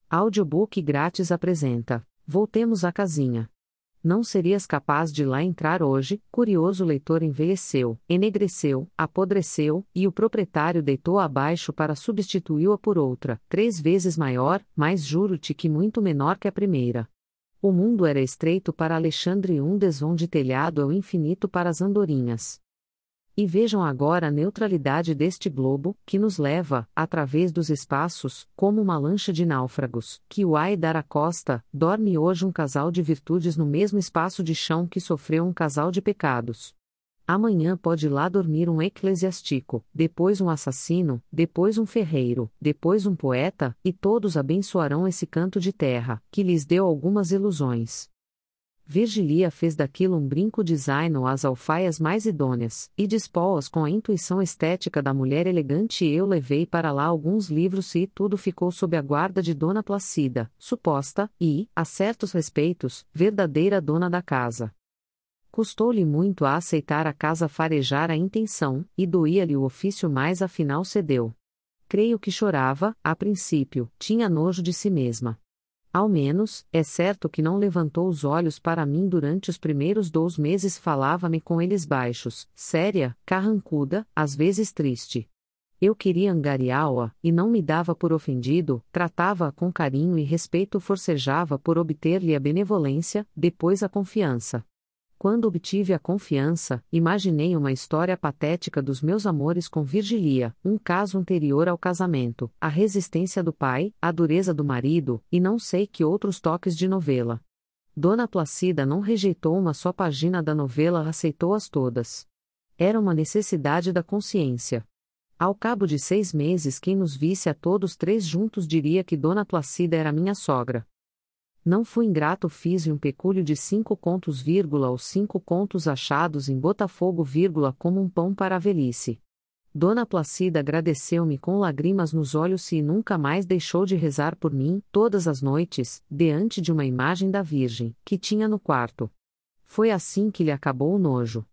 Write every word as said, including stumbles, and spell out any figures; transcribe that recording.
Audiobook grátis apresenta Voltemos à Casinha. Não serias capaz de lá entrar hoje, curioso leitor envelheceu, enegreceu, apodreceu, e o proprietário deitou abaixo para substituí-la por outra, três vezes maior, mas juro-te que muito menor que a primeira. O mundo era estreito para Alexandre e um desvão de telhado é o infinito para as andorinhas. E vejam agora a neutralidade deste globo, que nos leva, através dos espaços, como uma lancha de náufragos, que o ai dar a costa, dorme hoje um casal de virtudes no mesmo espaço de chão que sofreu um casal de pecados. Amanhã pode lá dormir um eclesiástico, depois um assassino, depois um ferreiro, depois um poeta, e todos abençoarão esse canto de terra, que lhes deu algumas ilusões. Virgilia fez daquilo um brinco design às alfaias mais idôneas, e dispô-as com a intuição estética da mulher elegante e eu levei para lá alguns livros e tudo ficou sob a guarda de Dona Placida, suposta, e, a certos respeitos, verdadeira dona da casa. Custou-lhe muito a aceitar a casa farejar a intenção, e doía-lhe o ofício mas afinal cedeu. Creio que chorava, a princípio, tinha nojo de si mesma. Ao menos, é certo que não levantou os olhos para mim durante os primeiros dois meses falava-me com eles baixos, séria, carrancuda, às vezes triste. Eu queria angariá-la, e não me dava por ofendido, tratava-a com carinho e respeito forcejava por obter-lhe a benevolência, depois a confiança. Quando obtive a confiança, imaginei uma história patética dos meus amores com Virgilia, um caso anterior ao casamento, a resistência do pai, a dureza do marido, e não sei que outros toques de novela. Dona Placida não rejeitou uma só página da novela, aceitou-as todas. Era uma necessidade da consciência. Ao cabo de seis meses quem nos visse a todos três juntos diria que Dona Placida era minha sogra. Não fui ingrato, fiz-lhe um pecúlio de cinco contos, vírgula, os cinco contos achados em Botafogo, vírgula, como um pão para a velhice. Dona Placida agradeceu-me com lágrimas nos olhos e nunca mais deixou de rezar por mim, todas as noites, diante de uma imagem da Virgem, que tinha no quarto. Foi assim que lhe acabou o nojo.